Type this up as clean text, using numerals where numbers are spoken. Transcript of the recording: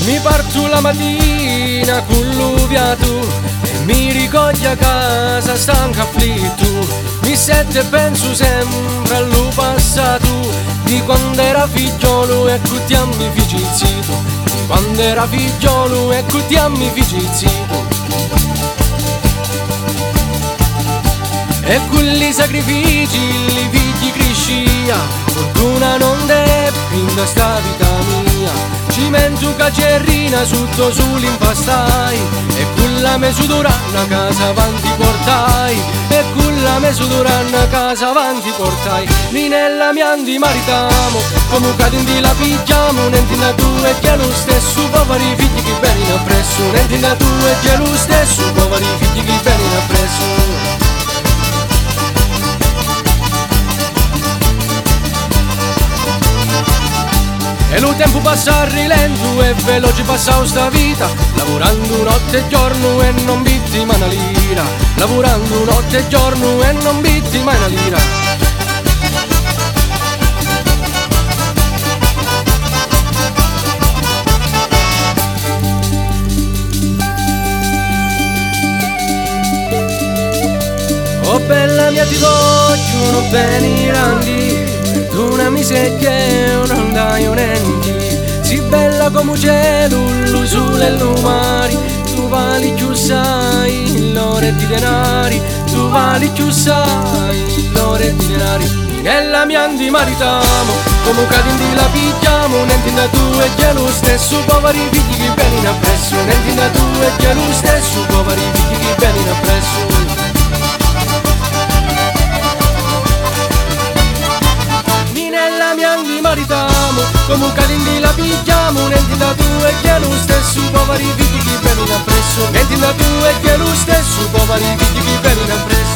Mi parto la mattina con l'uviato e mi ricoglie a casa stanco afflitto. Mi sento e penso sempre allo passato, di quando era figliolo e tutti a mi feci zitto. Di quando era figliolo e tutti a mi feci zitto. E con i sacrifici i figli crescia, fortuna non depinda sta vita mia. Cimento cacerrina sotto sull'impastai, e con la mesudurana casa avanti portai, e con la mesudurana casa avanti portai. Ninella mi andi maritamo, come cadenti la pigiamo, nentina tu e che lo stesso, poveri figli che vengono appresso, nentina tu e che lo stesso, poveri figli che vengono appresso. E lo tempo passa a rilento e veloce passa sta vita, lavorando notte e giorno e non bitti mai una lira, lavorando notte e giorno e non bitti mai una lira. Oh bella mia ti vogliono bene grandi, perdonami se io non dai onenti, si bella come un cielo, lo sole e lo mare, tu vali più sai, l'ore di denari, tu vali più sai, l'ore di denari. Nella mia andi maritamo, come cadenti la pigliamo, nentina tu e che lo stesso, poveri figli che vengono appresso, nentina tu e che lo stesso, poveri figli che vengono appresso. Nella mia andi maritamo, come cadenti la pigliamo, nentina tu e che lo stesso, poveri figli che vengono appresso, nentina tu e che lo stesso, poveri figli che vengono appresso.